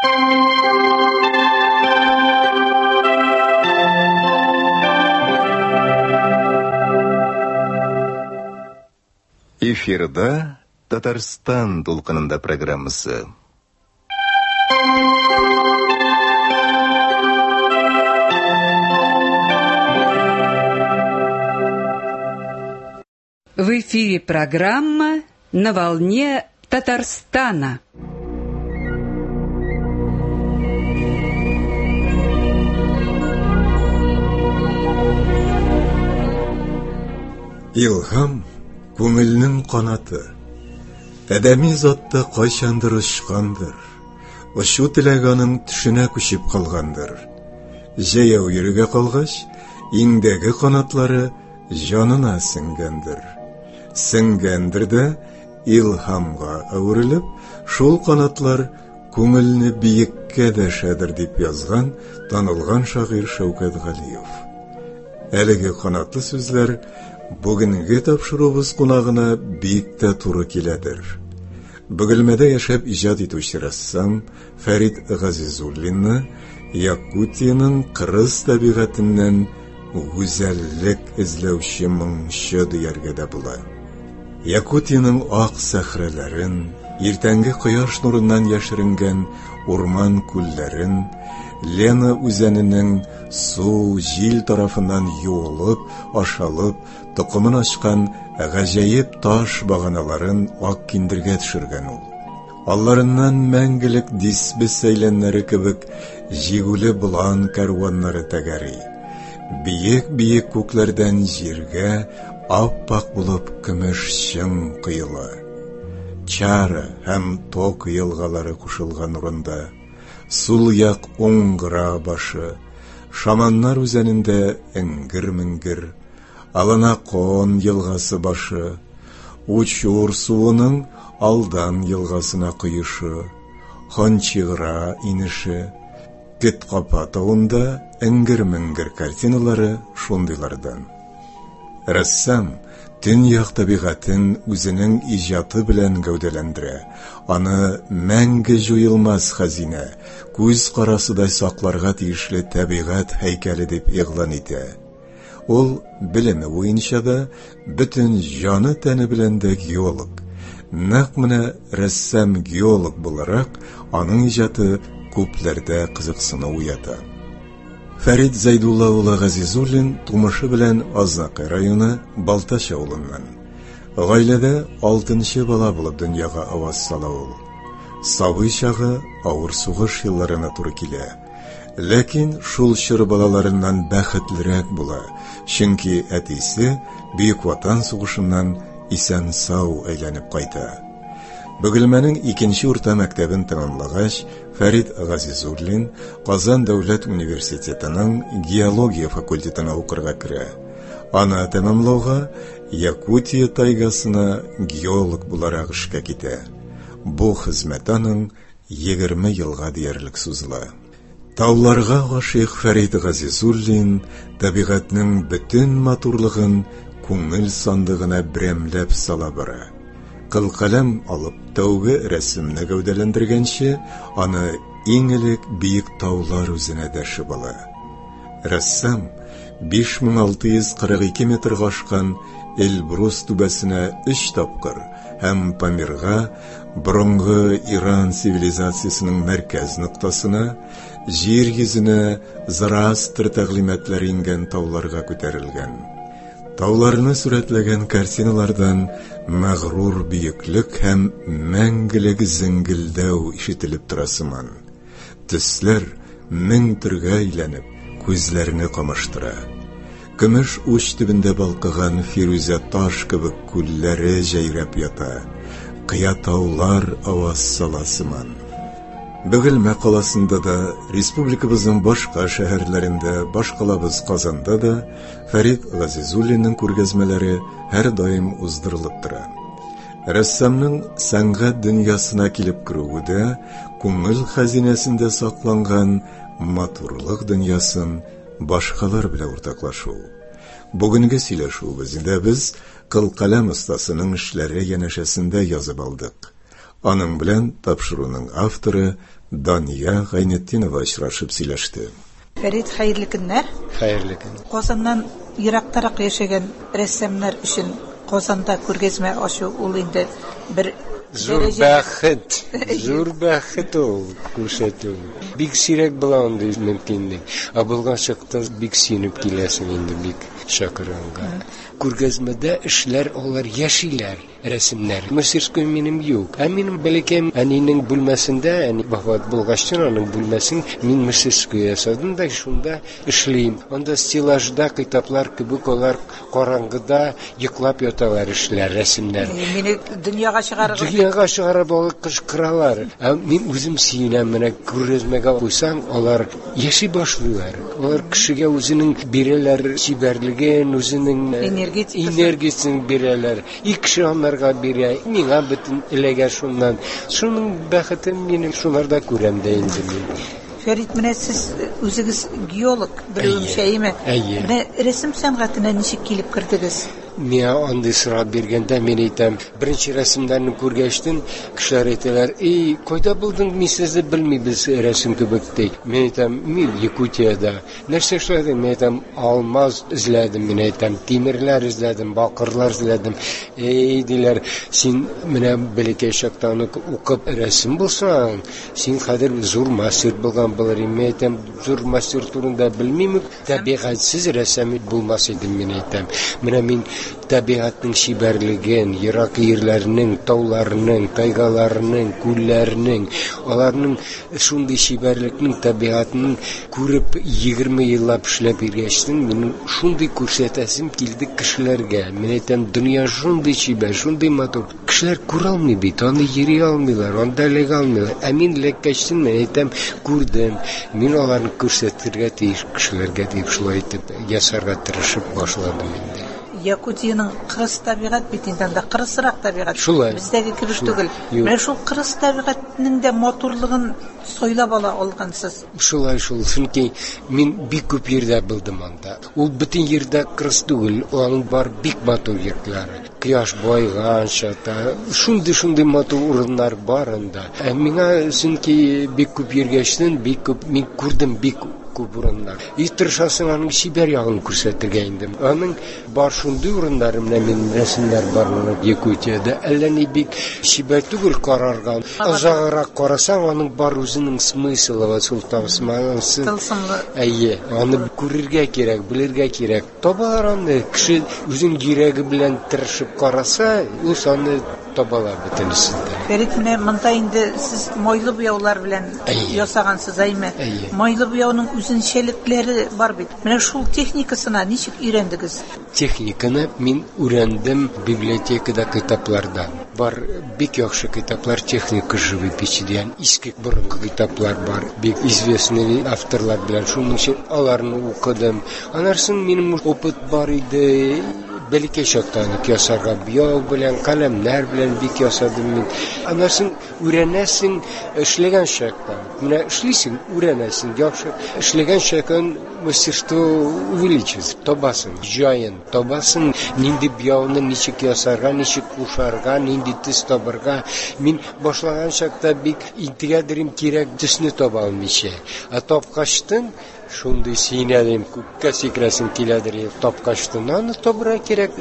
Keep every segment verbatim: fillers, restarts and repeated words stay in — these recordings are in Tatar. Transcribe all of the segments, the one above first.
Эфирда Татарстан толқынында программасы. В эфире программа «На волне Татарстана». Илһам күңелнең канаты. Әдәми затта кайчандыр очкандыр. Очу теләгәнең төшенә күчеп калгандыр. Җәяү йөрегә калгач, иңдәге канатлары җанына сеңгәндер. Сеңгәндер дә илһамга әверелеп, шул канатлар күңелне биеккә дәшәдер дип язган танылган шагыйрь Шәүкәт Галиев. Әлеге канатлы сүзләр бүгенге тапшырубыз кунагына бик тә туры киләдер. Бөгелмәдә яшәп иҗат итүче рәссам Фәрит Газизуллинны Якутияның кырыс табигатеннән гүзәллек эзләүче моңчы дияргә дә була. Якутияның ак сәхрәләрен, иртәнге кояш нурыннан яшеренгән урман күлләрен, Лена үзәненең су, җил тарафыннан юылып, ашалып, токымын ачкан гаҗәеп таш баганаларын ак киндергә төшергән ул. Алларыннан мәңгелек дисбес сәйләннәре кебек җигүле булан кәрваннары тәгәри. Биек-биек күкләрдән җиргә ап-ак булып көмеш чың кыйыла. Чара һәм Ток елгалары кушылган урында сул як уңгыра башы, Шаманнар үзәнендә эңгер-меңгер, Алана Кон елгасы башы, Учур суының Алдан елгасына кыйышы, Хончигыра инеше, Кеткапа тауында эңгер-меңгер картиналары шундыйлардан. Рәссам төньяк табигатын үзенең иҗаты белән гәүдәләндерә. Аны мәңге җуелмас хәзинә, күз карасыдай сакларга тиешле табигать һәйкәле дип игълан итә. Ул белеме буенча да бөтен җаны тәне белән дә геолог. Нәкъ менә рәссам геолог буларак аның иҗаты күпләрдә кызыксыну уята. Фәрит Зәйдулла улы Газизуллин тумышы белән Азнакай районы Балтач авылыннан. Гаиләдә алтынчы бала булып дөньяга аваз сала ул. Сабый чагы авыр сугыш елларына туры килә. Ләкин шул чор балаларыннан бәхетлерәк була, чөнки әтисе Бөек Ватан сугышыннан исән-сау әйләнеп кайта. Бөгелмәнең икенче урта мәктәбен тәмамлагач, Фәрит Газизуллин Казан дәүләт университетының геология факультетына укырга керә. Аны тәмамлауга Якутия тайгасына геолог буларак эшкә китә. Бу хезмәт аның егерме елга диярлек сузыла. Тауларга гашыйк Фәрит Газизуллин табигатьнең бөтен матурлыгын күңел сандыгына берәмләп сала бара. Кылкалам алып тәүге рәсемне гәүдәләндергәнче, аны иң элек биек таулар үзенә дәшеп ала. Рәссам биш мең алты йөз кырык ике метрга ашкан Эльбрус түбәсенә өч тапкыр һәм Памирга, борынгы Иран цивилизациясының мәркәз ноктасына, җир йөзенә Зороастр тәгълиматлары ингән тауларга күтәрелгән. Тауларны сурәтләгән картиналардан мәгърур биеклек һәм мәңгелек зиңгелдәү ишетелеп тора сыман. Төсләр мең төргә әйләнеп, күзләрне камаштыра. Көмеш уч төбендә балкыган фирүзә таш кебек күлләре җәйрәп ята. Кыя таулар аваз сала сыман. Бөгелмә каласында да, республикабызның башка шәһәрләрендә, башкалабыз Казанда да Фәрит Газизуллинның күргәзмәләре һәр даим уздырылып тора. Рәссамның сәнгать дөньясына килеп керүгедә күңел хәзинәсендә сакланган матурлык дөньясын башкалар белән уртаклашу. Бүгенге сөйләшүебездә без Кылкалам остасының эшләре янәшәсендә язып алдык. Аның белән тапшыруның авторы Дания Гайнетдинова очрашып сөйләште. Фәрит, хәерле көннәр. Хәерле көн. Казаннан ерактарак яшәгән рәссамнар өчен Казанда күргәзмә ачу ул инде бер Зур бәхет, зур бәхет ул күрсәтү. Бик сирәк була андый мөмкинлек. Ә булган чакта бик синеп киләсең инде бик шакыранга. Күргәзмәдә эшләр алар яшиләр, рәсемнәр. Мастерской минем юк. Ә минем бәләкәм әнинең бүлмәсендә, әни вафат булгачтан аның бүлмәсен мин мастерской ясадым да шунда эшлим. Анда стеллажда китаплар кебек алар караңгыда йоклап яталар эшләр, рәсемнәр. Мине дөньяга чыгарырга Дөньяга чыгарып алып кычкыралар. Ә мин үзем сөенәм, менә күргәзмәгә куйсаң, алар яши башлыйлар. Алар кешегә үзенең бирәләр сибәрлеген, үзенең энергиясын бирәләр. И кеше анларга бирә. Миңа бөтен эләгә шуннан. Шуның бәхетен мин шуларда күрәм дә инде мин. Фәрит, менә сез үзегез геолог, белүемчәме? Менә рәсем сәнгатенә ничек килеп кирдегез? Миңа андый сорап биргәндә мин әйтәм, беренче рәсемнәрне күргәчтен, кешеләр әйтәләр: "Эй, кайда булдың? Мин сезне белмибез, рәсем кебек" ди. Мин әйтәм, мин Якутиядә. Нәрсә эшләдең? Мин әйтәм, алмаз эзләдем, мин әйтәм, тимерләр эзләдем, бакырлар эзләдем. Эй, диләр, син менә бәләкәй чактан укып рәсем булсаң, син хәзер зур мастер булган булыр. Мин әйтәм, зур мастер турында белмим, табигатьсез рәсем булмас иде, мин әйтәм. Менә мин табигатның шибәрлеген, ерак ерләрнең, тауларның, тайгаларның, күлләрнең, аларның шундый шибәрлекнең табигатның күреп егерме еллап эшләп йөргәчтен, мин шундый күрсәтәсем килде кешеләргә. Мин әйтәм, дөнья шундый шибәр, шундый матур. Кешеләр күрә алмый бит, аны йөри алмыйлар, анда эләгә алмыйлар. Ә мин эләккәчтен, мин әйтәм, күрдем. Мин аларны күрсәтергә тиеш кешеләргә дип шулай итеп ясарга тырышып башладым инде. Якутияның кырыс табигать бит инде, анда кырысрак табигать. Бездәге кебек түгел. Менә шул кырыс табигатьнең дә матурлыгын сойлап ала алгансыз. Шулай шул, чөнки мин бик күп йөрдә булдым анда. Ул бөтен йөрдә кырыс түгел, аның бар бик матур йортлары. Кояш байганча та, шундый-шундый матур урыннар бар анда. Ә миңа чөнки бик күп йөргәчтен, бик күп мин күрдем бик күп урыннар. И тырышасың аның шибәр ягын күрсәтергә инде. Аның бар шундый урыннары менә мин рәсемнәр бар Якутиядә. Әллә ни бик шибәр түгел карарга. Азагырак карасаң, аның бар үзенең смыслы ва султавсмансы. Тылсымлы. Әйе, аны күрергә кирәк, белергә кирәк. Табалар аны, кеше үзенең йөрәге белән тырышып караса, ул аны табалар бөтенесен. Фәрит, менә монда инде сез майлы буяулар белән ясагансыз, әйме? Майлы буяуның үзенчәлекләре бар бит. Менә шул техникасына ничек өйрәндегез? Техниканы мин үрәндем библиотекада китапларда. Бар бик яхшы китаплар техника живописи дигән иске борынгы китаплар бар. Бик известный авторлар белән шуның өчен аларны укыдым. Анарсын минем опыт бар иде. Бәләкәй чактан ясарга бияу белән, каләмнәр белән бик ясадым мин. Анарсын үрәнәсең эшләгән чакта. Менә эшлисең, үрәнәсең, яхшы эшләгән чактан мастерство увеличится. Табасың, җаен, табасың, нинди бияуны ничек ясарга, ничек кушарга, нинди төс табарга. Мин башлаган чакта бик интегрәдерим кирәк төсне таба алмыйча. А тапкачтын шундый синәдем, күккә сикрәсем киләдер, тапкачтын, аны табыра кирәк.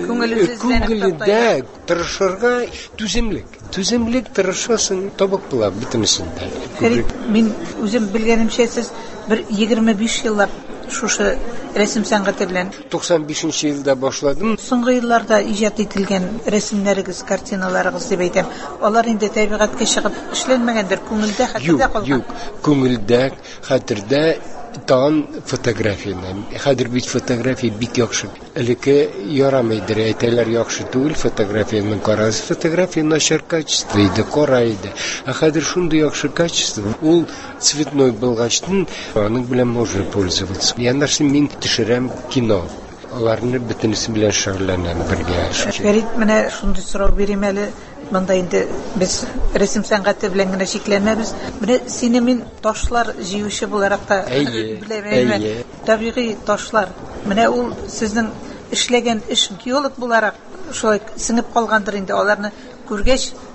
Күңелдә тырышырга түземлек. Түземлек тырышасың, табып була бөтенесендә. Мин үзем белгәнемчә сез бер егерме биш еллап шушы рәсем сәнгате белән туксан бишенче елда башладым. Соңгы елларда иҗат ителгән рәсемнәрегез, картиналарыгыз дип әйтәм. Алар инде табигатькә чыгып эшләнмәгәндер, күңелдә хәтердә калган. Юк, күңелдә, хәтердә тан фотографияны. Хәзер бит фотография бик яхшы. Элекке ярамыйдыр, әйтәләр яхшы түгел фотографияны карас. Фотография начар качество иде, кара иде. Ә хәзер шундый яхшы качество. Ул цветной булгачтын, аның белән можно пользоваться. Яннарсын мин төшерәм кино. Аларны бөтенесе белән шөгыльләнәм бергә. Фәрит, менә шундый сорау бирим әле. Монда инде без рәсем сәнгате белән генә шикләнәбез. Менә сине мин ташлар җыючы буларак та беләм. Табигый ташлар. Менә ул сезнең эшләгән эш геолог буларак шулай сеңеп калгандыр инде. Аларны күргәч,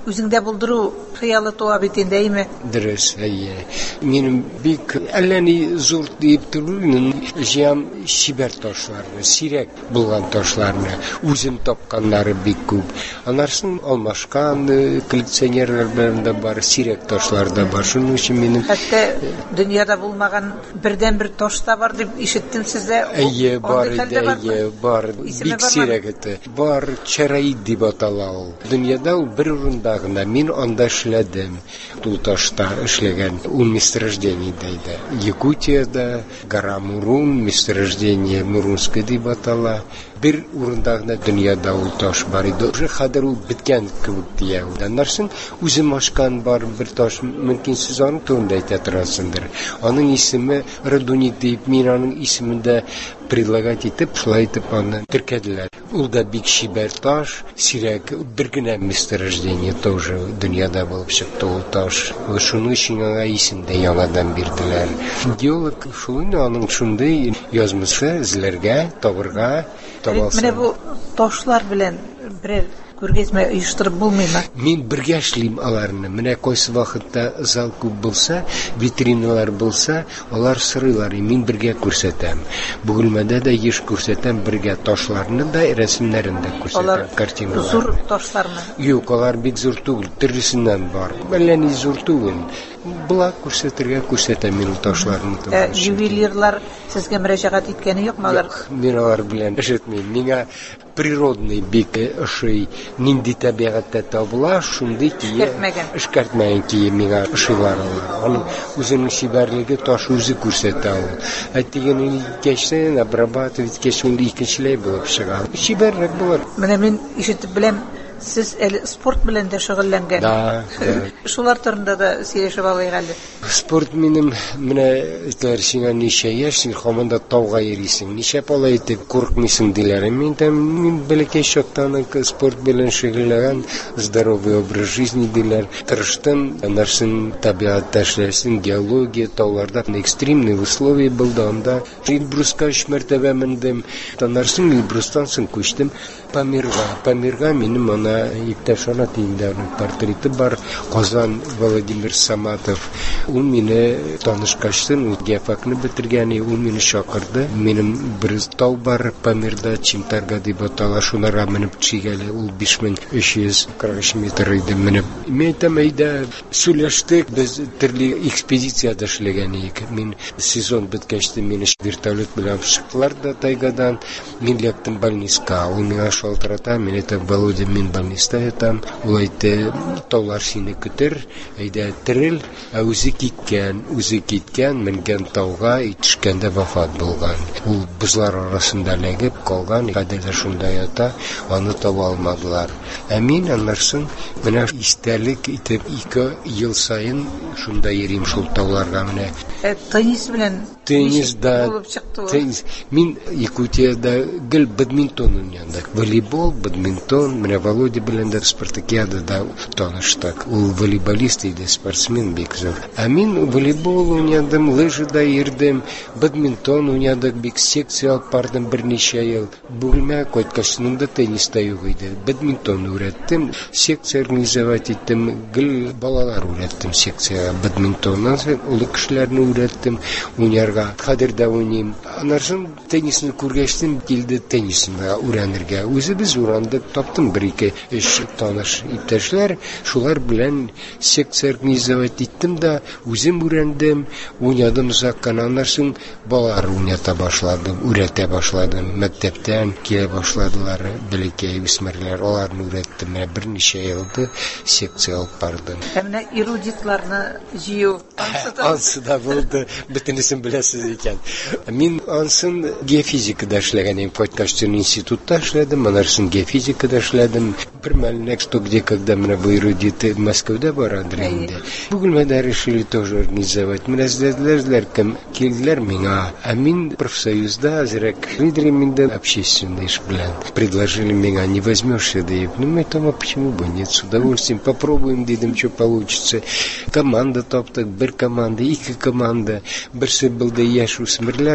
үзеңдә булдыру хыялы туа бит инде, әйме? Дөрес, әйе. Минем бик әлләни зур дип торуын җам шибәр ташларны, сирәк булган ташларны үзем тапканнары бик күп. Анарсын алмашкан коллекционерлар белән дә бар, сирәк ташлар да бар. Шуның өчен минем хәтта дөньяда булмаган бердән бер таш та бар дип ишеттем сездә. Әйе, бар иде, әйе, бар. Бик сирәк иде. Бар чараид дип атала ул. Дөньяда ул бер урында гына, мин анда эшләдем. Ул ташта эшләгән ул месторождение иде. Якутиядә Гора Мурун, месторождение Мурунское дип атала. Бер урында гына дөньяда ул таш бар иде. Уже хәзер ул биткән кебек дия. Аннарсын үзем ашкан бар бер таш, мөмкин сез аның турында әйтә торасыңдыр. Аның исеме Радуник дип, мин аның исемендә предлагать итеп, шулай итеп аны теркәделәр. Ул да бик шибәр таш, сирәк бер генә месторождение тоже дөньяда булып чыкты ул таш. Шуның өчен аңа исем дә яңадан бирделәр. Геолог шуны аның шундый язмышы эзләргә, табырга, табалса. Менә бу ташлар белән берәр күргәзмә оештырып булмыймы? Мин бергә эшлим аларны. Менә кайсы вакытта зал күп булса, витриналар булса, алар сырыйлар, мин бергә күрсәтәм. Бүгелмәдә дә еш күрсәтәм бергә ташларны да, рәсемнәрен дә күрсәтәм, картиналар. Зур ташлармы? Юк, алар бик зур түгел, төрлесеннән бар. Әлләни зур түгел. Була күрсәтергә күрсәтәм мин ташларны. Ә ювелирлар сезгә мөрәҗәгать иткәне юкмы алар? Мин алар белән эшетмим. Миңа природный бик ошый, нинди табигатьтә табыла, шундый кие эшкәртмәгән кие миңа ошыйлар алар. Аның үзенең шибәрлеге таш үзе күрсәтә ул. Әйтегән кешенә обрабатывать кешен икенчеләй булып чыга. Шибәрлек булыр. Менә мин ишетеп беләм, сез әле спорт белән дә шөгыльләнгән. Да. Шулар турында да сөйләшеп алыйк әле. Спорт минем менә әйтәләр сиңа ничә яшь, һаманда тауга йөрисең. Ничә пала итеп курыкмыйсың диләр. Мин дә мин бәләкәй чактан спорт белән шөгыльләнгән, здоровый образ жизни диләр. Тырыштым, анарсын табигатьтә эшләсен, геология, тауларда экстремный условия булды анда. Эльбруска өч мәртәбә мендем. Анарсын Эльбрустан соң күчтем Памирга. Памирга минем ана иптәш ана тиңдәрнең портреты бар. Казан Владимир Саматов. Ул мине танышкачтын, ул геофакны бетергән, ул мине чакырды. Минем бер тау бар Памирда, Чимтарга дип атала, шунара менеп чигәле. Ул биш мең өч йөз кырык өч метр иде менеп. Мин әйтәм, әйдә сөйләштек, без төрле экспедициядә эшләгән идек. Мин сезон беткәч мине вертолет белән чыктылар да тайгадан. Мин лектем больниска. Ул миңа шалтырата, мин әйтәм, Володя, мин больниста ятам. Ул әйтте, таулар сине көтер, әйдә терел. Ә үзе киткән, үзе киткән, менгән тауга, итешкәндә вафат булган. Ул бузлар арасында ләгеп калган, кадәр шунда ята, аны таба алмадылар. Ә мин аннарсын менә истәлек итеп ике ел сайын шунда йөрим шул тауларга менә. Теннис белән Теннис да, теннис. Мин Якутиядә гел бадминтон уйнадым. Волейбол, бадминтон, менә Володя белән дә спартакиадада таныштык. Ул волейболист иде, спортсмен бик зур. Ә мин волейбол уйнадым, лыжада йөрдем, бадминтон уйнадык, бик секция алып бардым берничә ел. Бүлмә кайткачында тенниста юк иде. Бадминтон өйрәттем, секция организовать иттем, гел балалар өйрәттем секция бадминтоннан, ул кешеләрне өйрәттем уйнарга. Хәзер дә уйныйм. Анарсын теннисны күргәчтем, килде теннисны өйрәнергә. Үзебез урандык, таптым бер-ике эш таныш иптәшләр, шулар белән секция организовать иттем дә, үзем өйрәндем, уйнадым озак кына. Анарсын балалар уйната башладым, өйрәтә башладым. Мәктәптән килә башладылар, бәләкәй үсмерләр, аларны өйрәттем. Берничә елда секция алып бардым. Менә эрудитларны җыю ансы да булды, бөтенесен беләсез икән. Мин ансын геофизикада эшләгәнем, Кайткаштын институтта эшләдем, анарсын геофизикада эшләдем. Бер мәлнек что где когда менә бу эрудиты Мәскәүдә барадыр инде. Бүгелмәдә решили тоже организовать. Менә эзләделәр, кем килделәр миңа. А мин профсоюзда азрак лидером миндә общественный эш белән. Предложили миңа, не возьмешь это. Ну, мы там, а почему бы нет, с удовольствием попробуем, дедем, что получится. Команда топтык, бер команда, ике команда. Берсе булды яшь үсмерләр,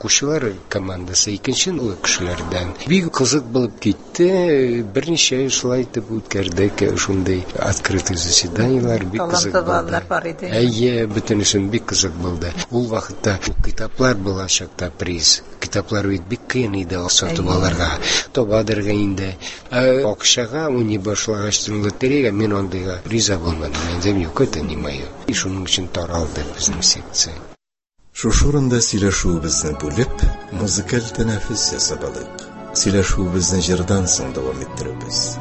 укучылар командасы икенче ул кешеләрдән. Бик кызык булып китте. Берничә ел шулай итеп үткәрдек. Шундый открытый заседаниелар бик кызык булды. Әйе, бөтенесен бик кызык булды. Ул вакытта китаплар булачакта приз. Китаплар бик кыен иде сатып алырга. Табадырга инде. Акчага уни башлагачтын лотереяга мен андыйга риза булмадым. Мен юк, это не мое. И шуның өчен таралды безнең секция. Шушы урында сөйләшүебезне бүлеп, музыкаль тәнәфес ясап алыйк. Сөйләшүебезне җырдан соң дәвам иттерәбез.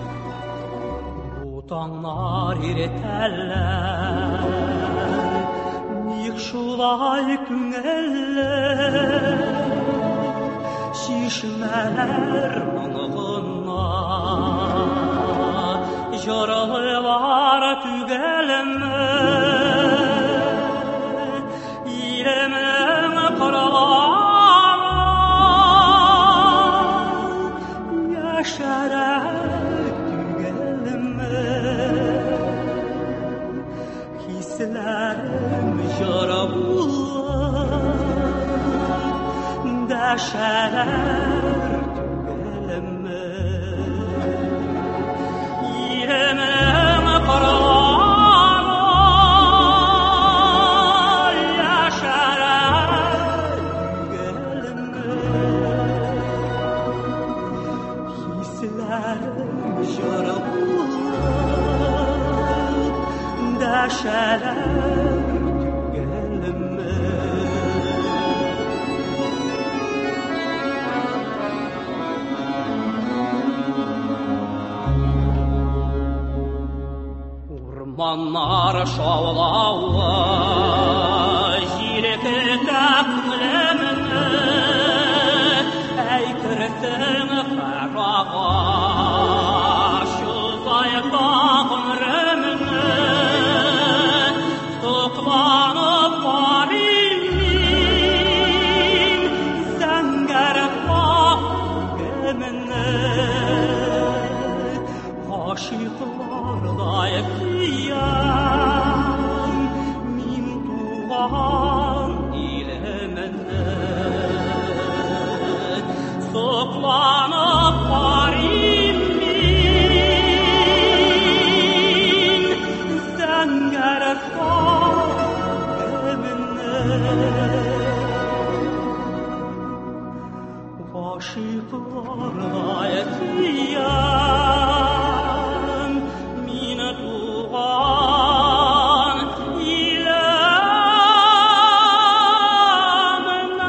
Утаңнар иретәлләр, ник шулай күңелле, шишмәләр моңгына, җырлар түгелме, иремен кырылар, яшәрәк түгелме, хисләрем җыра булар, дәшәләр түгелме, иремен кырылар, яшәрәк түгелме, хисләрем җыра булар, дәшәләр түгелме. Урманнар шаулавы, җиреккә күңелемне, әйтерсең фәрага, шулайга гомремне, сокланып карыйм, зәңгәр багымны, гашыйклардай киям, мин туган илемне, сокланып карыйм мин, зәңгәр багымны, гашыйклардай киям, мин туган илемне.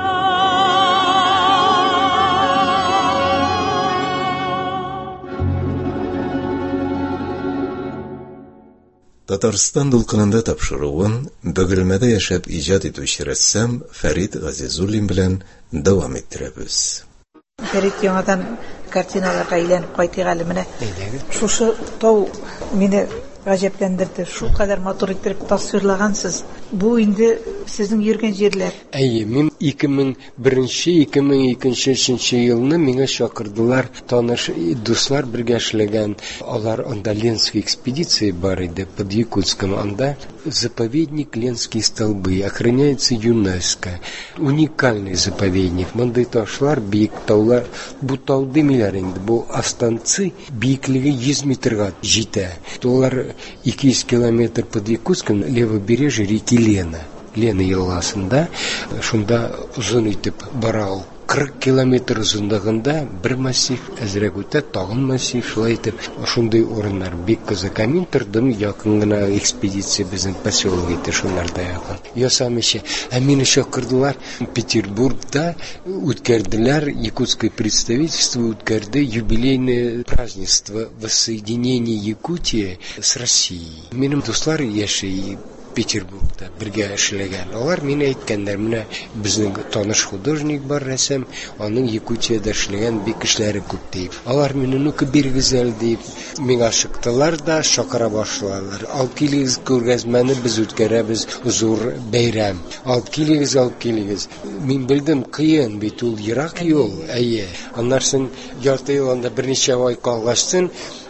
Татарстан дулкынында тапшыруын Бөгелмәдә яшәп иҗат итүче рәссам Фәрит Газизуллин белән дәвам иттерәбез. Фәрит яңадан картиналарга әйләнеп кайтыйк әле менә. Шушы тау мине гаҗәпләндерде. Шул кадәр матур итеп тасвирлагансыз. Бу инде сезнең йөргән җирләр. Әйе, мин ике мең беренче - ике мең икенче елны миңа чакырдылар, таныш дуслар бергә эшләгән. Алар анда Ленский экспедиция бар иде, под Якутском. Анда заповедник Ленские столбы, охраняется ЮНЕСКО. Уникальный заповедник. Мондай ташлар, биек таулар. Бу тау демиләр инде. Бу астанцы биеклеге йөз метрга җитә. Толар ике йөз километр под Якутском, левобережье реки Лена. Лена елгасында, шунда узын итеп бара ул. кырык километр узынлыгында бер массив әзрәк үтә, тагын массив, шулай итеп шундый урыннар бик кызык. Мин тордым якын гына экспедиция безнең поселок ите шуларда якын. Ясамыйча, ә мине чакырдылар Петербургда, үткәрделәр, якутское представительство үткәрде юбилейное празднество воссоединения Якутии с Россией. Минем дуслар яши Петербургда бергә эшләгән. Алар мине әйткәннәр, менә безнең таныш художник бар рәсем, аның Якутиядә эшләгән бик кешеләре күп дип. Алар мине нүке бирегез әле дип миңа чыктылар да шакыра башладылар. Алып килегез күргәзмәне без үткәрәбез, зур бәйрәм. Алып килегез, алып килегез. Мин белдем, кыен бит ул, ерак юл. Әйе. Аннан соң ярты ел анда берничә ай калгачтын,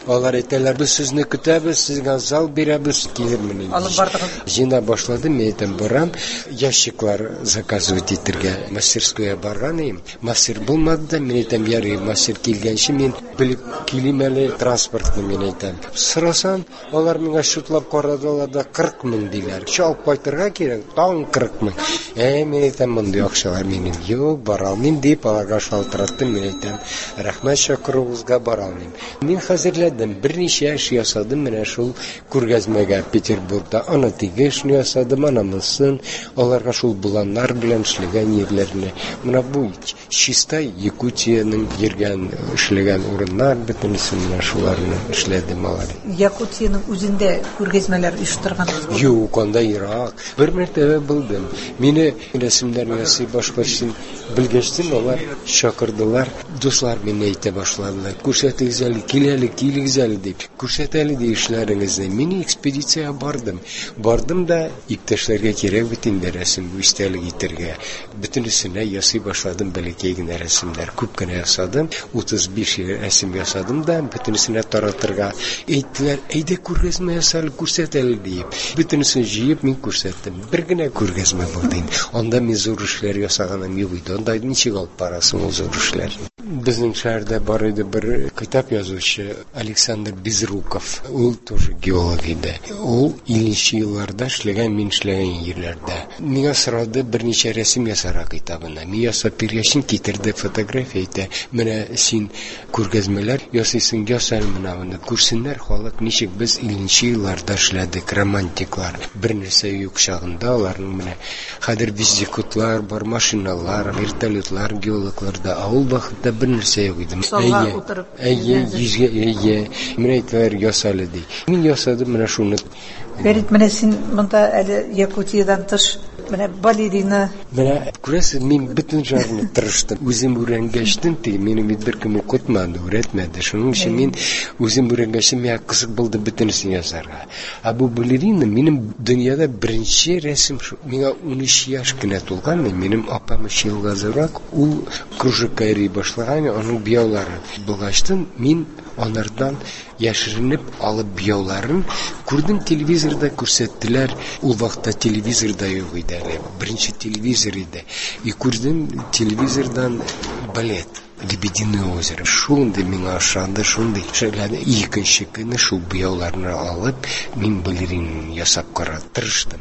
Алар әйтәләр, без сезне көтәбез, сезгә зал бирәбез, килермени. Алып бардыгыз. Жина башлады, мен әйтәм, барам, ящиклар заказывать итәргә. Мастерская барган идем. Мастер булмады да, мен әйтәм, ярый, мастер килгәнче мен белеп килим әле транспортны, мен әйтәм. Сорасам, алар миңа шутлап карадылар да кырык мең диләр. Чалып кайтырга кирәк, таң кырык мең. Ә, мен әйтәм, мондай акчалар минем юк, бара алмыйм дип, аларга шалтыраттым, мен әйтәм, рәхмәт чакыруыгызга бара алмыйм. Мин хәзерләдем, берничә эш ясадым, менә шул күргәзмәгә Петербургда. Аны тигешне ясадым, анамысын, аларга шул буланнар белән эшләгән ерләрне. Менә бу чистай Якутияның йөргән, эшләгән урыннар бөтенесен менә шуларны эшләдем алар. Якутияның үзендә күргәзмәләр оештыргансыз. Юк, анда ерак. Бер мәртәбә булдым. Мине рәсемнәрне ясый башкачтын белгәчтен алар чакырдылар. Дуслар мине әйтә башладылар. Күрсәтегез әле, киләле, килегез әле дип. Күрсәт әле ди эшләрегезне. Мин экспедиция бардым. Бардым да иптәшләргә кирәк бит инде рәсем үстәлек итәргә. Бөтенесенә ясый башладым, бәләкәй генә рәсемнәр. Күп кенә ясадым. утыз биш рәсем ясадым да бөтенесенә таратырга. Әйттеләр, әйдә күргәзмә ясал, күрсәт әле дип. Бөтенесен җыеп мин күрсәттем. Бер генә күргәзмә булды инде. Анда мин зур эшләр ясаганым юк иде. Анда ничек алып барасың ул зур эшләр? Безнең шәһәрдә бар иде бер китап язучы Александр Безруков. Ул тоже геолог иде. Ул илле елларда эшләгән, мин эшләгән җирләрдә. Миңа сорады берничә рәсем ясарга китабына. Мин ясап биргәчен китерде фотография итә. Менә син күргәзмәләр ясыйсың, ясал менә моны. Күрсеннәр халык ничек без илле елларда эшләдек, романтиклар. Бер нәрсә юк чагында аларның менә хәзер вездеходлар бар, машиналар, вертолетлар, геологларда. Авыл вакытта бер нәрсә юк иде. Әйе, әйе, йөзгә, әйе. Менә әйтләр ясалы ди. Мин ясадым менә шуны. Фәрит, менә син монда әле Якутиядан тыш менә балерина. Менә күрәсез, мин бөтен җарны тырыштым. Үзем үрәнгәчтен ти, мине бит бер кем укытмады, өйрәтмәде. Шуның өчен мин үзем үрәнгәчем миңа кызык булды бөтенесен ясарга. А бу балерина минем дөньяда беренче рәсем. Миңа унөч яшь кенә тулган, минем апам өч елга зурак, ул кружокка йөри башлаган, аның биялары булгачтын, мин анардан яшеренеп алып бияларын күрдем, телевизорда күрсәттеләр. Ул вакытта телевизор да юк иде. Беренче телевизор иде. И күрдем телевизордан балет. Лебединое озеро. Шундай миңа ошады, шундай. Шәйләде икенче көнне шул бияларны алып, мин балерин ясап карап тырыштым.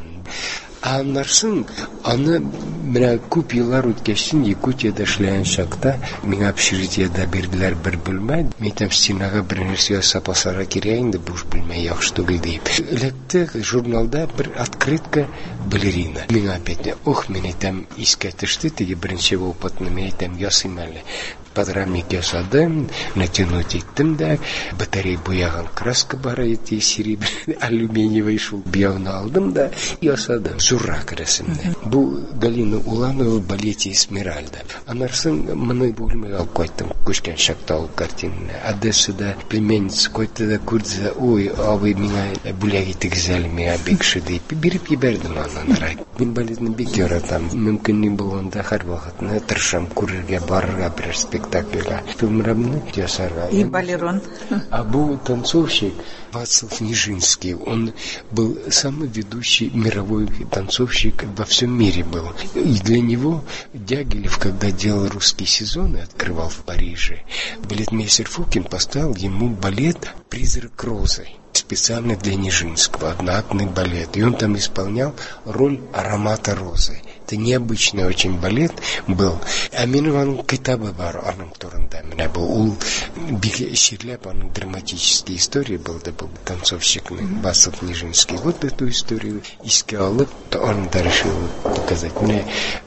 Аннарсын, аны менә күп еллар үткәчтен Якутияда эшләгән чакта миңа общежитиедә бирделәр бер бүлмә. Мәктәп стенага бер нәрсә ясап асарга кирәк инде, буш бүлмә яхшы түгел дип. Эләкте журналда бер открытка балерина. Миңа әйтте, ох, мен әйтәм, искә төште, теге беренче опытны мен әйтәм, ясыйм әле. Подрамник ясадым, натянуть иттем да, батарей буяган краска бар иде, серебр, алюминиевый шул бияуны алдым да, ясадым. Зуррак рәсемне. Бу Галина Уланова в балете Эсмеральда. Анарсын моны бүлмәгә алып кайттым, күчкән чакта ул картинаны. Одессада племянница койды да күрде, ой, абый миңа бүләк итегез әле, миңа бик шыды. Биреп ебәрдем аны. Мин балетны бик яратам. Мөмкинлек булганда һәр вакытны тырышам күрергә, барырга бер спектакльгә. Фильмнарны ясарга. И балерон. А бу танцовщик Вацлав Нижинский, он был самый ведущий мировой танцовщик во всем мире был. И для него Дягилев, когда делал русские сезоны, открывал в Париже, балетмейстер Фокин поставил ему балет «Призрак розы». Специально для Нижинского, одноактный балет. И он там исполнял роль аромата розы. Это необычный очень балет был. А минуван китабы бар, аның турында. Менә бу ул бик ширләп, аның драматические истории был, да был танцовщикный Вацлав Нижинский. Вот эту историю иске алып, он да решил показать. Менә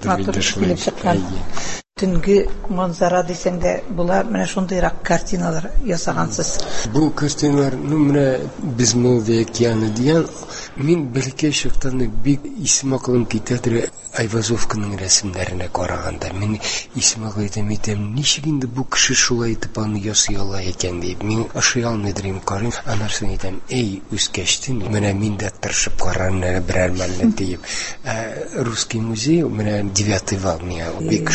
Төнге манзара дисәң дә, булар менә шундыйрак картиналар ясагансыз. Бу картиналар, ну менә Безмолвие океаны дигән, мин бәләкәй чактан бик исмаклым театры Айвазовканың рәсемнәренә караганда, мин исмаклы итәм, ничек инде бу кеше шулай итеп аны ясый ала икән дип, мин ашый алмыйм, карыйм, анарсын итәм, эй, үскәчтен, менә мин дә тырышып карарым берәр мәлне дип. Русский музей, менә девятый вал миңа бик шаган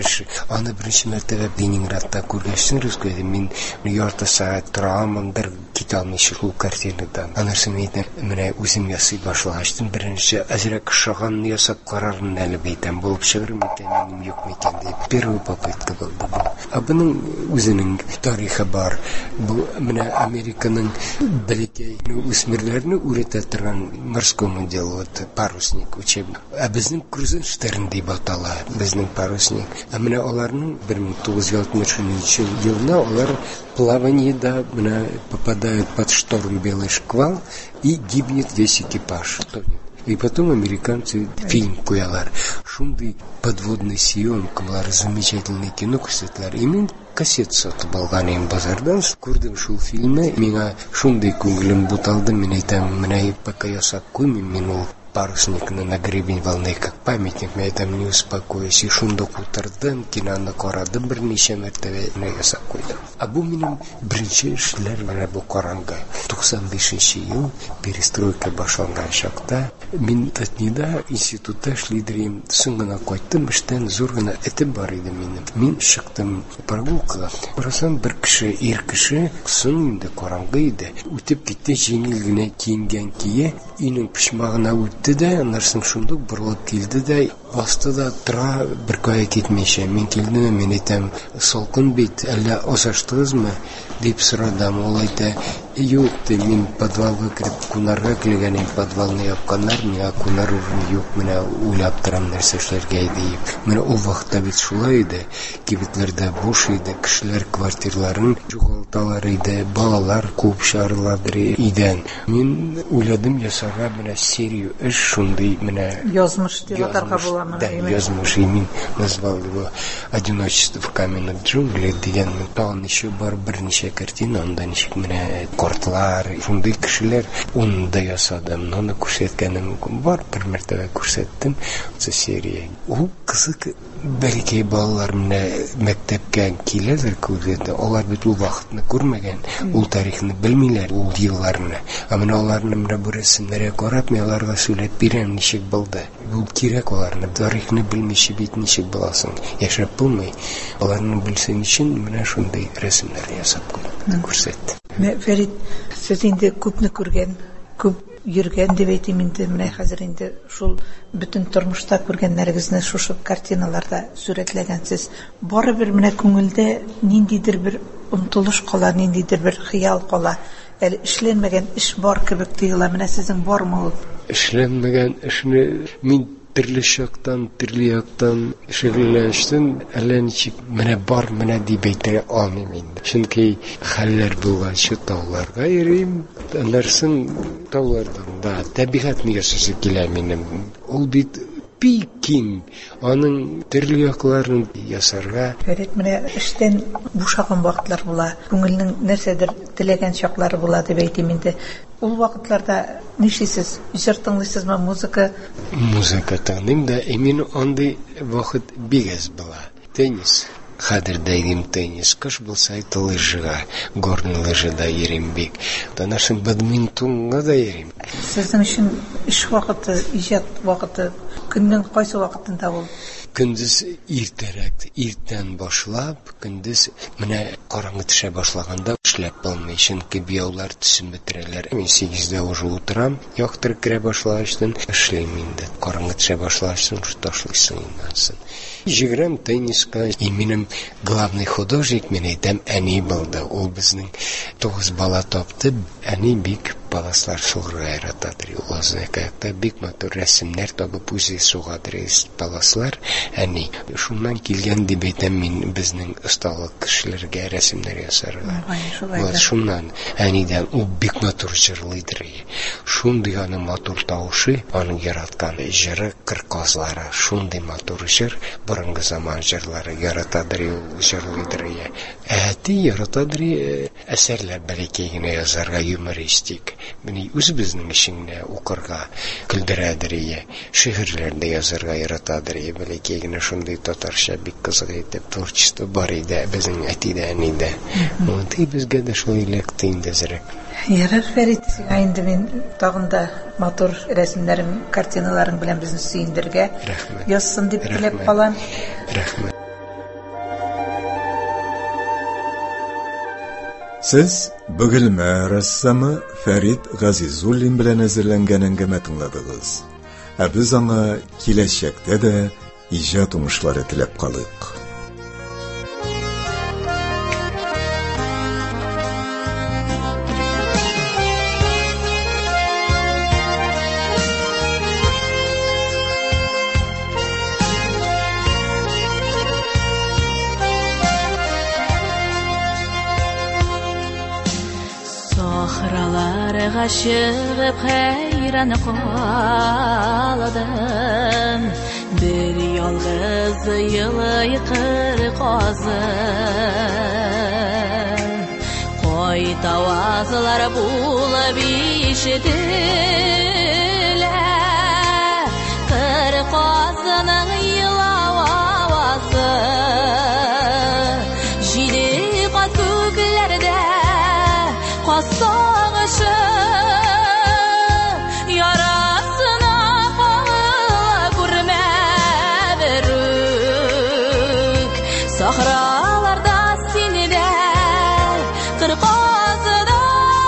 эш. Аны беренче мәртәбә Ленинградта күргәчтеңез көйдә. Мин ярты сәгать торам, бер китә алмыйча шул картинадан. Анысы мәйтәм, менә үзем ясый башлагачтым. Беренче әзрәк шаган ясап карармын әле бейтәм булып чыгыр микән, юк микән дип. Первый попытка булды. Ә буның үзенең тарихы бар. Бу менә Американың бәләкәй үсмерләрне үрәтә торган морскому делу, вот парусник учебник. Ә безнең Крузенштерн дип атала. Безнең парусник. Ә менә аларның бер мең тугыз йөз алтмышынчы елда алар плаваниедә менә попадают под шторм, белый шквал, и гибнет весь экипаж. И потом американцы фильм куялар. Шундый подводный съемка, была замечательное кино күрсәтләр. И мин кассет сатып алганым базардан. Күрдем шул фильмны. Миңа шундый күңелем буталды. Мин әйтәм, менә пока ясап куймыйм мин ул парусникны на гребень волны как памятник. Мен әйтәм, не успокоюсь. И шунда утырдым, киноны карадым берничә мәртәбә, менә ясап куйдым. А бу минем беренче эшләр менә бу караңгы. туксан бишенче ел перестройка башланган чакта мин Татнида институтта эшлидерим. Соң гына кайттым, эштән зур гына этеп бар иде минем. Мин чыктым прогулкага. Барсам бер кеше, ир кеше, соң инде караңгы иде. Үтеп китте, җиңел генә киенгән кие, өйнең пычмагына үтте дә, аннан шундук борылып килде дә, басты да тора, бер кая китмичә. Мин килдем, мин әйтәм, салкын бит, әллә асаштыгызмы дип сорадым. Ул әйтә, юк, мин подвалга кирип кунарга килгәнем, подвалны япканнар, миңа кунар урын юк, менә уйлап торам нәрсә эшләргә дип. Менә ул вакытта бит шулай иде, кибетләрдә буш иде, кешеләр квартираларын югалталар иде, балалар күп чарылалар идән. Мин уйладым ясарга менә серию эш шундый менә язмыш дип атарга буламы? Да, язмыш, мин назвал его «Одиночество в каменных джунглях» дигән тагын еще бар берничә картина, анда ничек менә кортлар, шундый кешеләр, аны да ясадым, аны күрсәткәнем бар, бер мәртәбә күрсәттем, ул серия. Ул кызык, бәлки балалар менә мәктәпкә киләләр күргәндә, алар бит ул вакытны күрмәгән, ул тарихны белмиләр, ул елларны. Ә менә аларны менә бу рәсемнәргә карап, мин аларга сөйләп бирәм, ничек булды. Бу кирәк аларны, тарихны белмичә бит ничек буласың, яшәп булмый. Аларны белсен өчен менә шундый рәсемнәр ясап күрсәт. Фәрит, сез инде күпне күргән, күп йөргән дип әйтим инде, менә хәзер инде шул бөтен тормышта күргәннәрегезне шушы картиналарда сурәтләгәнсез. Барыбер менә күңелдә ниндидер бер омтылыш кала, ниндидер бер хыял кала. Әле эшләнмәгән эш бар кебек тоела. Менә сезнең бармы ул? Эшләнмәгән эшне мин төрле чактан, төрле яктан шөгыльләштем, әллә ничек менә бар, менә дип әйтә алмыйм инде. Чөнки хәлләр булганчы тауларга йөрим, нәрсен таулардан да табигатьне яшәсе килә минем. Ул бит пикин, аның төрле якларын ясарга. Фәрит, менә эштән бушаган вакытлар була, күңелнең нәрсәдер теләгән чаклары була дип әйтим инде. Ул вакытларда нишлисез? Җыр тыңлыйсызмы, музыка? Музыка тыңлыйм да, именно андый вакыт бигез була. Теннис. Хәзер дәйдим теннис. Кыш булса әйт лыжыга, горный лыжыда йөрим бик. Танашым бадминтонга да йөрим. Сезнең өчен эш вакыты, иҗат вакыты көннең кайсы вакытында ул? Көндез иртәрәк, иртән башлап, көндез менә караңгы төшә башлаганда эшләп булмый, чөнки бияләр төсен бетерәләр. Мин сигездә уже утырам, яктыр керә башлагачтан эшләйм инде. Караңгы төшә башлагачтан ташлыйсың инде. Җигрәм тенниска, и минем главный художник мен әйтәм, әни булды. Ул безнең тугыз бала тапты, әни бик баласлар шугырга яратадыр. Ул зәкәттә бик матур рәсемнәр табып үзе сугадыр баласлар, әни. Шуннан килгән дип әйтәм мин безнең осталык кешеләргә рәсемнәр ясарга. Ул шуннан әнидән ул бик матур җырлыйдыр. Шундый аны матур тавышы, аның яраткан җыры кырказлары, шундый матур җыр, борынгы заман җырлары яратадыр, ул җырлыйдыр. Әти яратадыр, әсәрләр бәлки генә язарга, юмористик. Менә үз безнең эшеңне укырга, көлдерәдер, шигырьләрдә язарга яратадыр, бәлки генә шундый татарча бик кызык итеп творчество бар иде безнең әтидә, әнидә. Монда безгә дә шулай эләкте инде зрәк. Ярар, Фәрит, инде мин тагын да матур рәсемнәрем, картиналарың белән безне сөендергә язсын дип теләп калам. Рәхмәт. Siz Bögülme rassamı Ferit Gazizulin bilen әзерленгән әңгәмә тыңладыгыз. Ә без аңа киләчәктә дә иҗат уңышлары теләп калыйк. Sahralarga çıkıp hayran kaldım. Bir yalnız yılı kırkazı. Koy tavazlar bulup işitiler. Kırkazının yılı avazı. Jidi kat göklerde Qasağışı yarasına bağla gürme verük Sahralarda seni de kırkazıda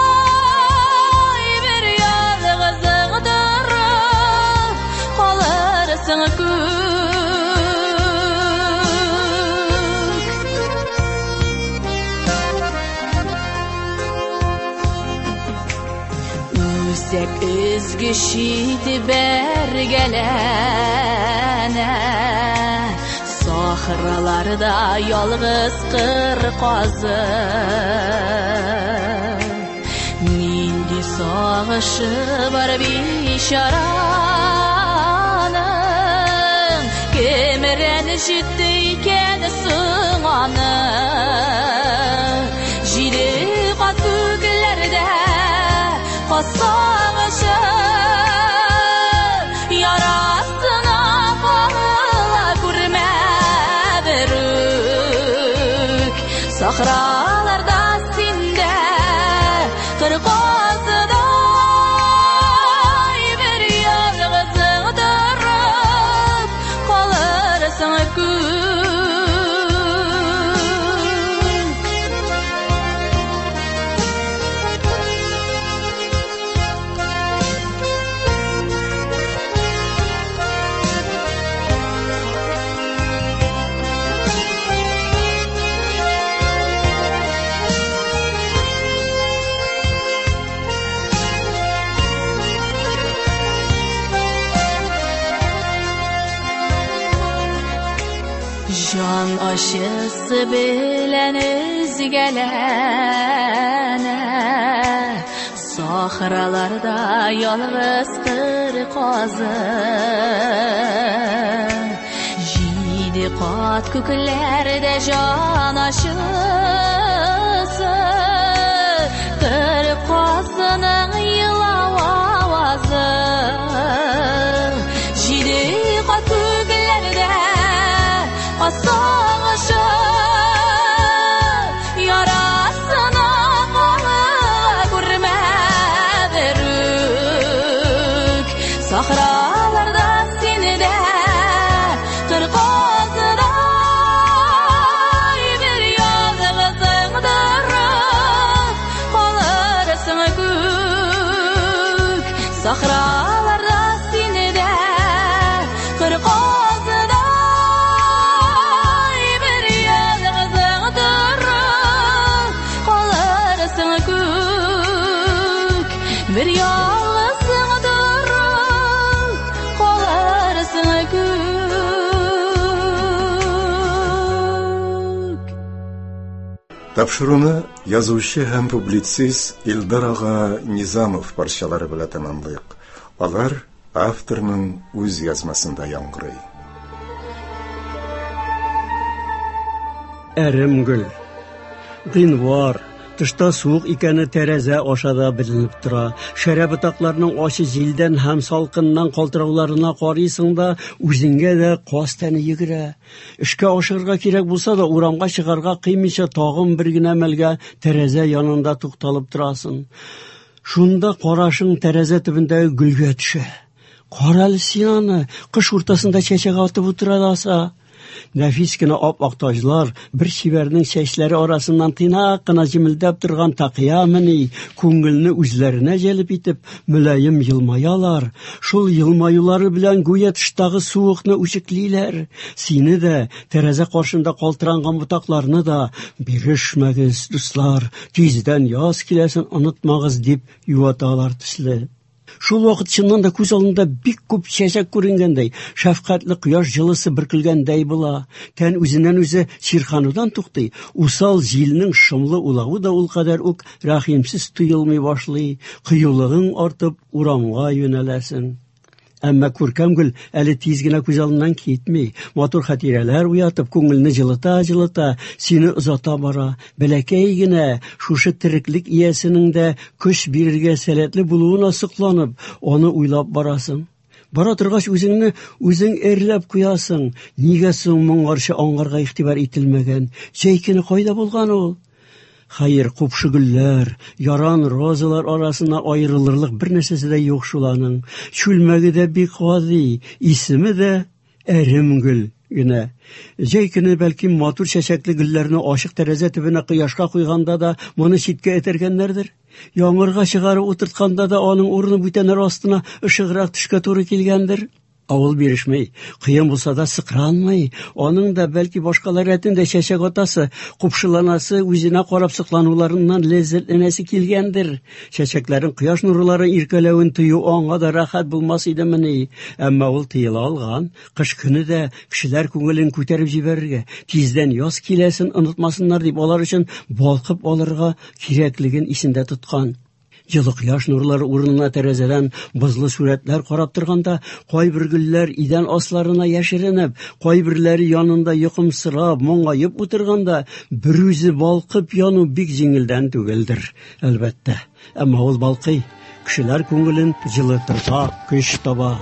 bir yalğızlıqdırıp kalırsın kük Üzek üzgü şidi bergelene Sahralarda yalğız kırkazı Nindi sağışı var bişaranın Kemiren jiddiyken sığanı Jidi kat göklerde Qasağışı yarasına bağla gürme verük Sahralarda sinde kırkazıda bir yalğızlıqdırıp kalırsın kük Can aşısı bilen üzgelene Sahralarda yalğız kırkazı Jidi kat köklerde can aşısı Kırkazının yılav avazı Jidi kat köklerde Qasağışı yarasına bağla gürme verük Sahralarda seni de kırkazıda bir yalğızlıqdırıp kalırsın kük Sahralarda seni de kırkazıda Bir yalğızlıqdırıp kalırsın kük Тапшыруны язучы һәм публицист Илдар ага Низамов парчалары белән тәмамлыйк. Алар авторның үз язмасында яңгырый. Әремгүл. Динвар. Тышта суык икәне тәрәзә ашада беленеп тора. Шәрә ботакларның ачы җилдән һәм салкыннан калтырауларына карыйсың да, үзеңгә дә кас тәне йөгерә. Эшкә ашырга кирәк булса да, урамга чыгарга кыймыйча тагын бер генә мәлгә тәрәзә янында тукталып торасың. Шунда карашың тәрәзә төбендәге гөлгә төшә. Каралы син аны, кыш уртасында чәчәк атып утыра даса. Нәфис кенә ап-ак таҗлар, бер чибәрнең чәчләре арасыннан тыйнак кына җимелдәп торган тақиямыни, күңелне үзләренә җәлеп итеп, мөлаем елмаялар. Шул елмаюлары белән гүя тыштагы суыкны үчеклиләр. Сине дә, тәрәзә каршында калтыранган ботакларны да, бирешмәгез, дуслар, тиздән яз киләсен онытмагыз дип юаталар төсле. Шул вакыт чыннан да күз алдында бик күп чәчәк күренгәндәй, шәфкатьле кояш җылысы бөркелгәндәй була. Тән үзеннән үзе чирханудан туктый. Усал җилнең шомлы улавы да ул кадәр үк рәхимсез тоелмый башлый. Кыюлыгың артып урамга юнәләсең. Әмма күркәм гөл әле тиз генә күз алдыннан китми. Матур хатирәләр уятып, күңелне җылыта-җылыта, сине озата бара. Бәләкәй генә шушы тереклек иясенең дә көч бирергә сәләтле булуына сокланып, аны уйлап барасың. Бара торгач үзеңне үзең әрләп куясың. Нигә соң моңарчы аңарга игътибар ителмәгән? Җәйкене кайда булган ул? Хәер, купшы гөлләр, яран розалар арасына аерылырлык бер нәрсәсе дә юк шуланың. Чүлмәге дә бик гади, исеме дә Әремгөл генә. Җәй көне бәлки матур чәчәкле гөлләрне ачык тәрәзә төбенә кояшка куйганда да моны читкә этәргәннәрдер. Яңгырга чыгарып утыртканда да аның урыны бүтәннәр астына ышыграк төшкә туры килгәндер. Авыл бирешмәй, кыен булса да сыкранмый. Аның да бәлки башкалар рәтендә чәчәк атасы, купшыланасы үзенә карап сыклануларыннан ләззәтләнәсе килгәндер. Чәчәкләрен кояш нурлары иркәләвен тыю аңа да рәхәт булмас идемени. Әмма ул тыела алган. Кыш көне дә кешеләр күңелен күтәреп җибәрергә, тиздән яз киләсен онытмасыннар дип алар өчен балкып алырга кирәклеген исендә тоткан. Җылы кояш нурлары урынына тәрәзәдән бызлы сурәтләр карап торганда, кайбер гөлләр идән асларына яшеренеп, кайберләре янында йокымсырап, моңаеп утырганда, бер үзе балкып яну бик җиңелдән түгелдер, әлбәттә. Әмма ул балкый, кешеләр күңелен җылытырга көч таба.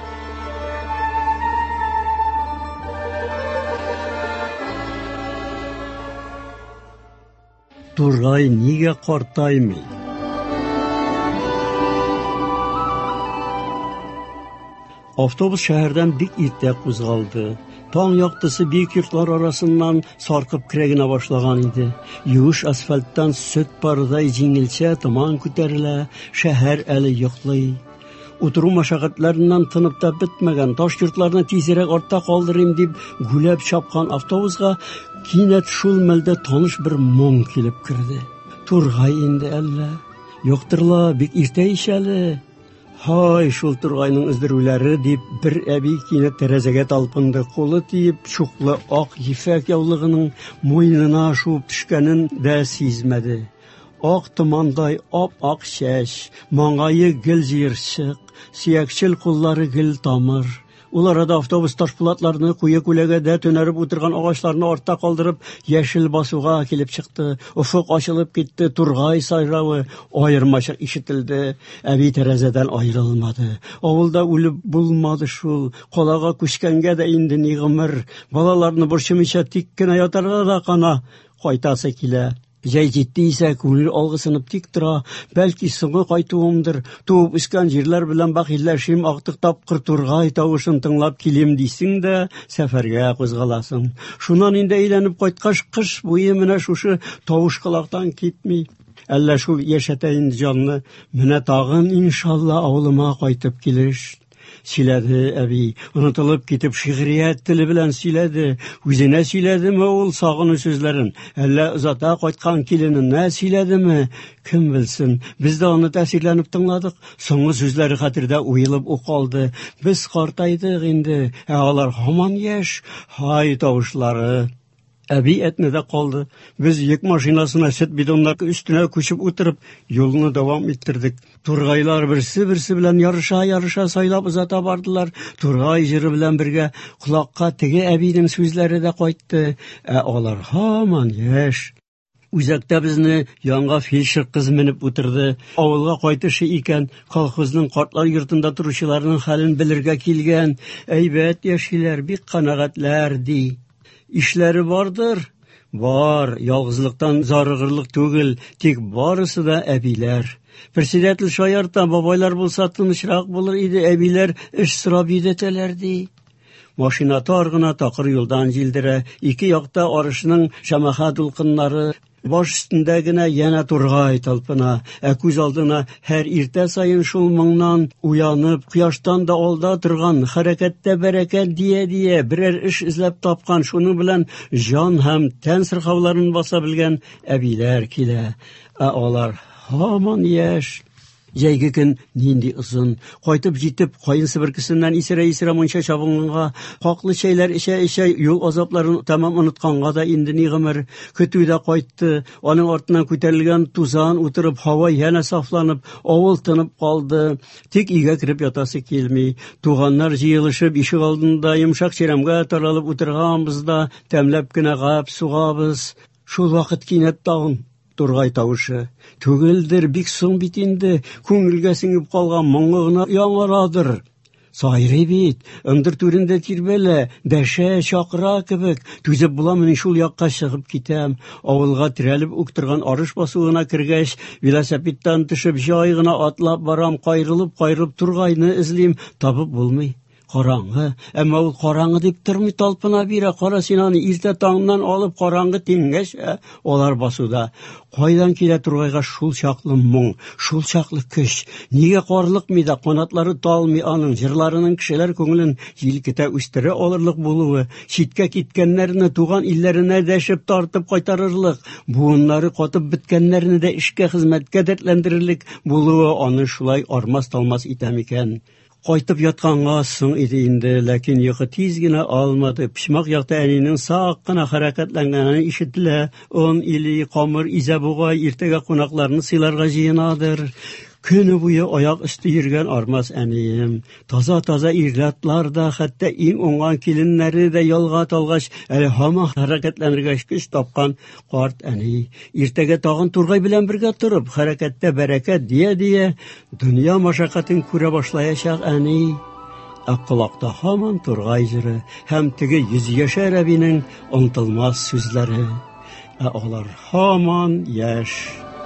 Тургай нигә картаймый? Автобус шәһәрдән бик иртә кузгалды. Таң яктысы бик йортлар арасыннан саркып керә генә башлаган иде. Юш асфальттан сөт парыдай җиңелчә томан күтәрелә, шәһәр әле йоклый. Утыру мәшәкатьләреннән тынып та бетмәгән, таш йортларны тизрәк артта калдырыйм дип гүләп чапкан автобусга кинәт шул мәлдә таныш бер моң килеп керде. Тургай инде әллә? Юктырла, бик иртә ишәле. Һай, шул тургайның издерүләре дип бер әби кинәт тәрәзәгә талпынды. Кулы тиеп, чуклы ак ефәк яулыгының муенына шуып төшкәнен дә сизмәде. Ак томандай ап-ак чәч, маңгае гел җыерчык, сөякчел куллары гел тамыр. Ул арада автобус ташпулатларны куе күләгәдә төнәреп утырган агачларны артта калдырып, яшел басуга килеп чыкты. Уфук ачылып китте, тургай сайравы аермачык ишетелде. Әби тәрәзәдән аерылмады. Авылда үлеп булмады шул. Калага күчкәнгә дә инде ни гомер. Балаларны борчымыйча тик кенә ятарга да кана кайтасы килә. Җәй җитте исә күңел алгысынып тик тора, бәлки соңгы кайтуымдыр, туып үскән җирләр белән бахилләшим, актык тапкыр тургай тавышын тыңлап килим дисең дә, сәфәргә кузгаласың. Шуннан инде әйләнеп кайткач, кыш буе менә шушы тавыш колактан китми. Әллә шул яшәтә инде җанны, менә тагын иншалла авылыма кайтып килеш. Сөйләде әби, онытылып китеп шигърият теле белән сөйләде. Үзенә сөйләдеме ул сагыну сүзләрен, әллә озата кайткан килененә сөйләдеме? Кем белсен. Без дә аны тәэсирләнеп тыңладык. Соңгы сүзләре хәтердә уелып ук калды. Без картайдык инде, ә алар һаман яшь. Һай тавышлары. Әби әтнедә калды. Без йөк машинасына сөт бидоннары өстенә күчеп утырып, юлны дәвам иттердек. Тургайлар берсе-берсе белән ярыша-ярыша сайлап узата бардылар. Тургай җыры белән бергә колакка теге әбинең сүзләре дә кайтты. Ә алар һаман яшь. Үзәктә безне яңа фельдшер кыз менеп утырды. Авылга кайтышы икән, колхозның картлар йортында торучыларның хәлен белергә килгән. Әйбәт яшиләр, бик канагатьләр ди. Ишләре бардыр? Бар, ялгызлыктан зарыгырлык түгел, тик барысы да әбиләр. Председатель шаярта, бабайлар булса тынычрак булыр иде, әбиләр эш сорап йөдәтәләр ди. Машина тар гына такыр юлдан җилдерә. Ике якта арышның шамаха дулкыннары баш өстендә генә яна тургай талпына. Ә күз алдына һәр иртә саен шул моңнан уянып, кояштан да алда торган, хәрәкәттә бәрәкәт дия-дия берәр эш эзләп тапкан, шуның белән җан һәм тән сырхауларын баса белгән әбиләр килә. Ә алар һаман яшь. Җәйге көн нинди озын. Кайтып җитеп, кайын себеркесеннән исерә-исерә мунча чабынганга, хаклы чәйләр эчә-эчә юл азапларын тәмам онытканга да инде ни гомер. Көтүдә кайтты. Аның артыннан күтәрелгән тузан утырып, һава яна сафланып, авыл тынып калды. Тик өйгә кирип ятасы килми. Туганнар җыелышып, ишек алдында йомшак чирамга таралып утырганбыз да, тәмләп кенә гап сугабыз. Шул вакыт кинәт тагын тургай тавышы. Түгелдер, бик соң бит инде, күңелгә сеңеп калган моңы гына яңарадыр. Сайрый бит, ындыр түрендә тирбәлә, дәшә, чакыра кебек. Түзеп буламыни шул якка чыгып китәм. Авылга терәлеп үк торган арыш басуына кергәч, велосипедтан төшеп, җай гына атлап барам, кайрылып-кайрылып тургайны эзлим, табып булмый. Караңгы, әмма ул караңгы дип тормый, талпына бирә. Кара син аны иртә таңнан алып караңгы тиңгәч, алар басуда. Кайдан килә тургайга шул чаклы моң, шул чаклы көч? Нигә карлыкмый да, канатлары талмый аның, җырларының кешеләр күңелен җилкетә үстерә алырлык булуы, читкә киткәннәрне туган илләренә дәшеп тартып кайтарырлык, буыннары катып беткәннәрне дә эшкә, хезмәткә дәртләндерерлек булуы аны шулай армас-талмас итә микән? Кайтып ятканга соң иде инде, ләкин йокы тиз генә алмады. Пишмак якта әнинең сак кына хәрәкәтләнгәне ишетелә. Он или камыр изә бугай иртәгә кунакларны сыйларга җыенадыр. Көне буе аяк өсте йөргән армас әнием. Таза-таза ирләтләр дә, хәтта иң уңган киленнәре дә ялга талгач, әле һаман хәрәкәтләнергә көч тапкан карт әни. Иртәгә тагын тургай белән бергә торып, хәрәкәттә бәрәкәт дия-дия, дөнья машакатын күрә башлаячак әни. Ә колакта һаман тургай җыры һәм теге йөз яшәр әбинең онытылмас сүзләре. Ә алар һаман яшь.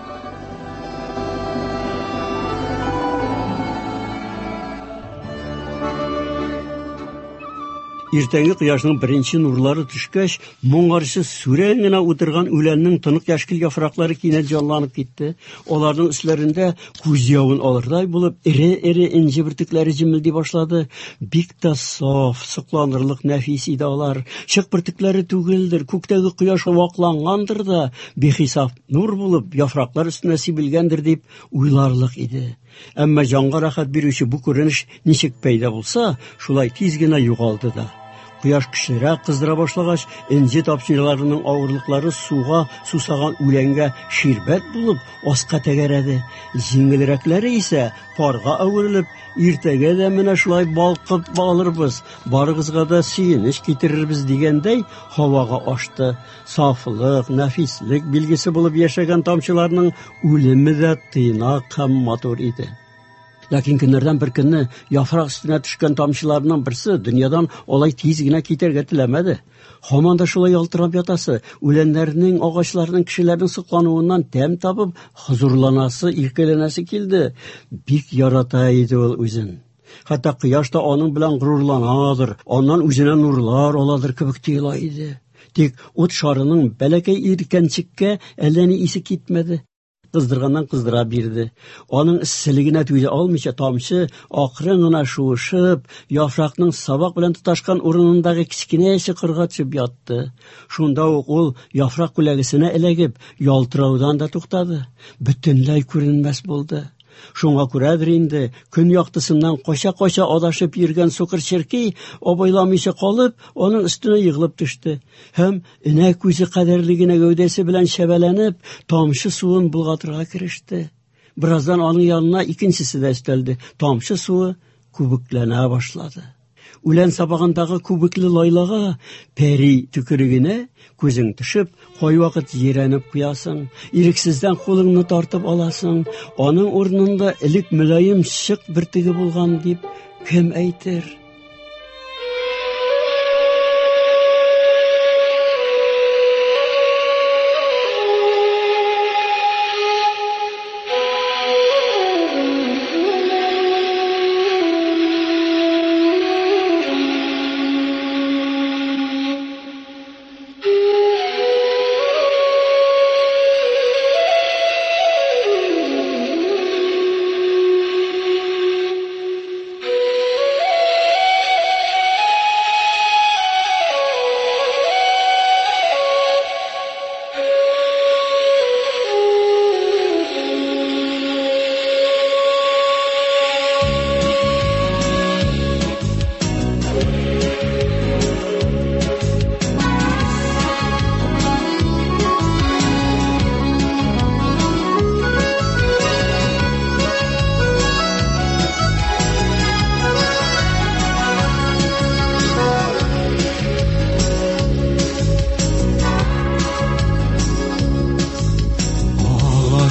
Иртәнге кояшның беренче нурлары төшкәч, моңарчы сүрән генә утырган үләннең тынык яшкел яфраклары кинәт җанланып китте. Аларның өсләрендә күз явын алырдай булып, эре-эре инҗе бөртекләре җимелди башлады. Бик тә саф, сокланырлык нәфис иде алар. Чык бөртекләре түгелдер, күктәге кояш ваклангандыр да, бехисап нур булып, яфраклар өстенә сибелгәндер дип уйларлык иде. Әмма җанга рәхәт бирүче бу күренеш ничек пәйда булса, шулай тиз генә югалды да. Кояш кечерәк кыздыра башлагач, энҗе тапчырларының авырлыклары суга сусаган үләнгә ширбәт булып аска тәгәрәде. Җиңелрәкләре исә парга әверелеп, иртәгә дә менә шулай балкып балырбыз, барыгызга да сөенеч китерербез дигәндәй һавага ашты. Сафлык, нәфислек билгесе булып яшәгән тамчыларның үлеме дә тыйнак һәм матур иде. Ләкин көннәрдән бер көнне яфрак өстенә төшкән тамчыларның берсе дөньядан алай тиз генә китәргә теләмәде. Һаман да шулай ялтырап ятасы, үләннәрнең, агачларның, кешеләрнең соклануыннан тәм табып, хозурланасы, иркәләнәсе килде. Бик ярата иде ул үзен. Хәтта кояш та аның белән горурланадыр, аннан үзенә нурлар аладыр кебек тоела иде. Тик ут шарының бәләкәй иркәнчеккә әллә ни исе китмәде. Кыздырганнан кыздыра бирде. Аның исселегенә түзә алмыйча тамчы акрын гына шуышып, яфракның сабак белән тоташкан урынындагы кичкенә чыкырга төшеп ятты. Шунда ук ул яфрак күләгесенә эләгеп, ялтыраудан да туктады. Бөтенләй күренмәс булды. Шуңа күрәдер инде, көн яктысыннан кача-кача адашып йөргән сукыр черки абайламыйча калып, аның өстенә егылып төште. Һәм энә күзе кадерлегенә гәүдәсе белән шәбәләнеп, тамчы суын булгатырга кереште. Бераздан аның янына икенчесе дә өстәлде. Тамчы суы күбекләнә башлады. Үлән сабагындагы күбекле лайлага пәри төкерегенә күзең төшеп, кайвакыт җирәнеп куясың, ирексездән кулыңны тартып аласың, аның урынында элек мөлаем чык бертеге булган дип кем әйтер?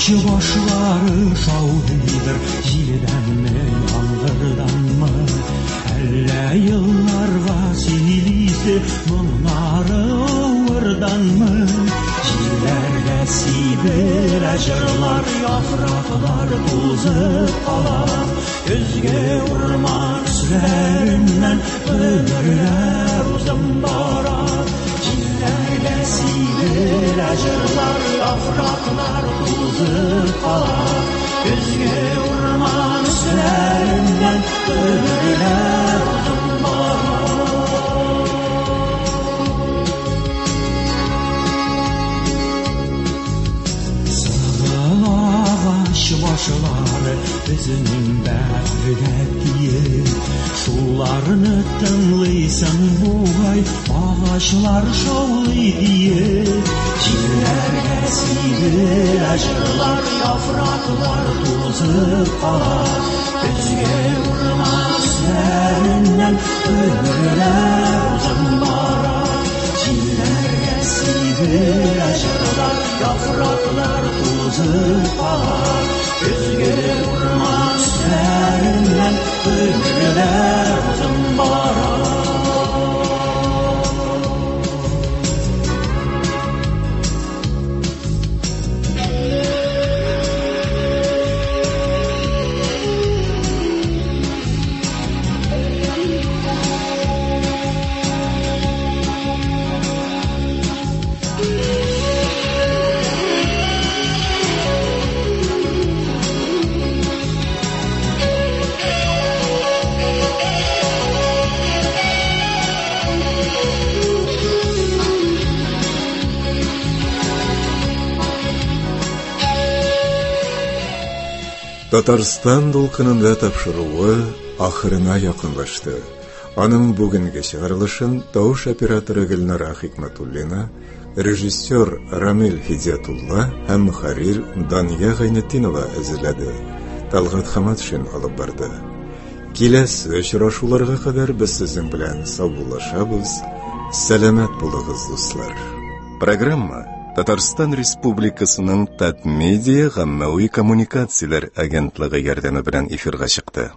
Başı başları şahidir Jildenmi yangırdanmı Elle yıllarga silisi Mınarı ovırdanmı Jillerge sidir acırlar Yapraklar tuzıp kalar Gözge vurman üstlerinden Ömürler uzun barar Jillerge sidir acırlar Yapraklar tuzıp kalar Gözge vurman üstlerinden Ömürler uzun barar Başları bizinin bərgətliyi Şularını tınlıysan bu ay Ağaçlar şovlıydı Çillerge silir acırlar Yapraklar tuzıp kalar Gözge vurmaz üstlerinden Ömürler uzun barar Çillerge silir acırlar Yapraklar tuzıp kalar Gözge vurmaz üstlerinden Ömürler uzun barar Татарстан дулкынында тапшыруы ахырына якынлашты. Аның бүгенге чыгарылышын тавыш операторы Гөлнара Хикмәтуллина, режиссер Рамил Хидиятулла һәм мөхәррир Дания Гайнетдинова әзерләде. Талгат Хаматшин алып барды. Киләсе очрашуларга кадәр без сезнең белән саубуллашабыз. Сәламәт булыгыз, дуслар. Программа Татарстан Республикасының Татмедиа гаммәви коммуникацияләр агентлыгы ярдәме белән эфирга чыкты.